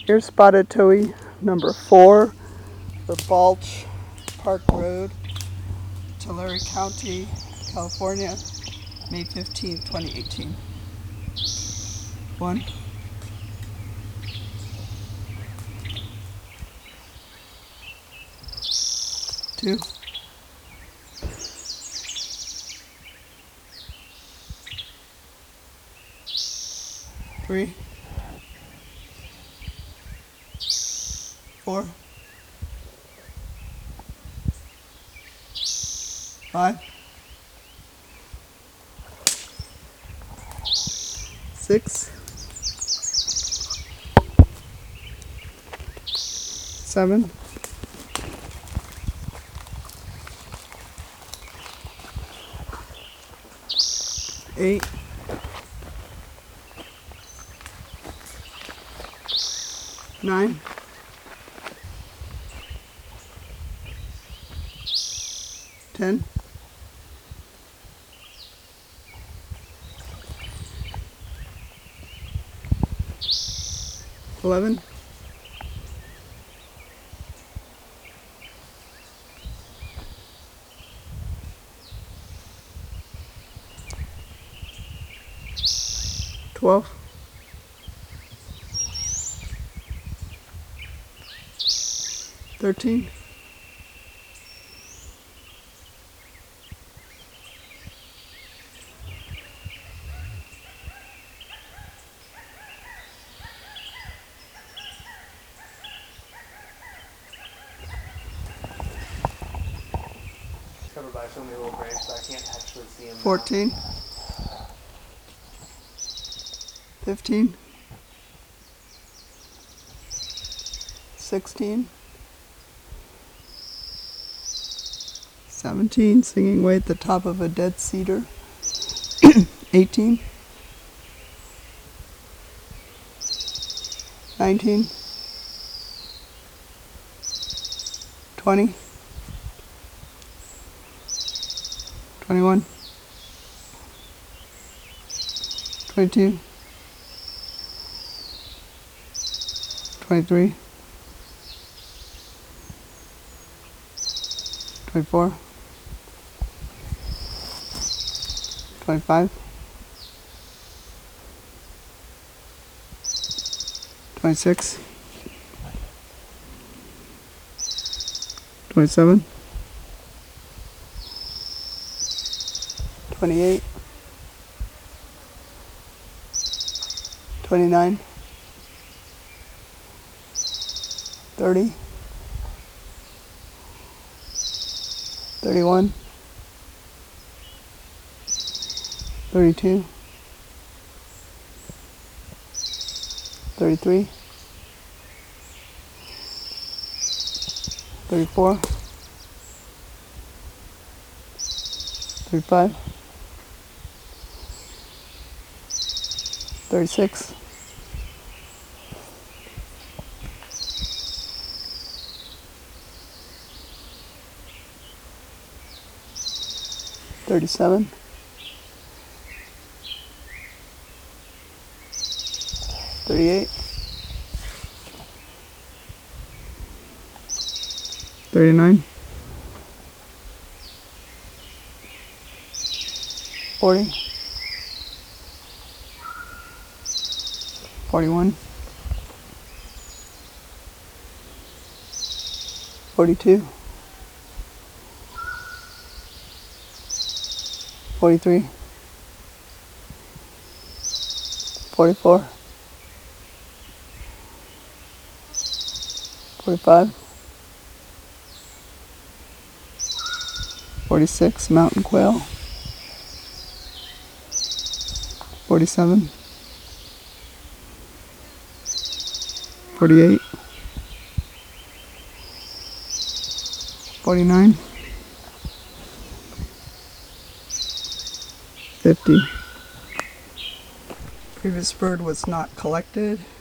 Here's spotted towhee number 4 for Balch Park Road, Tulare County, California, May 15, 2018. 1, 2, 3, 4, 5, 6, 7, 8, 9, 10, 11, 12, 13, Covered by so many little branches, I can't actually see them. 14, 15, 16, 17, singing way at the top of a dead cedar. 18, 19, 20, 21, 22, 23, 24, 25, 26, 27, 28, 29, 30, 31, 32, 33, 34, 35, 36, 37, 38, 39, 40, 41, 42, 43, 44, 45, 46, mountain quail. 47, 48, 49, 50. Previous bird was not collected.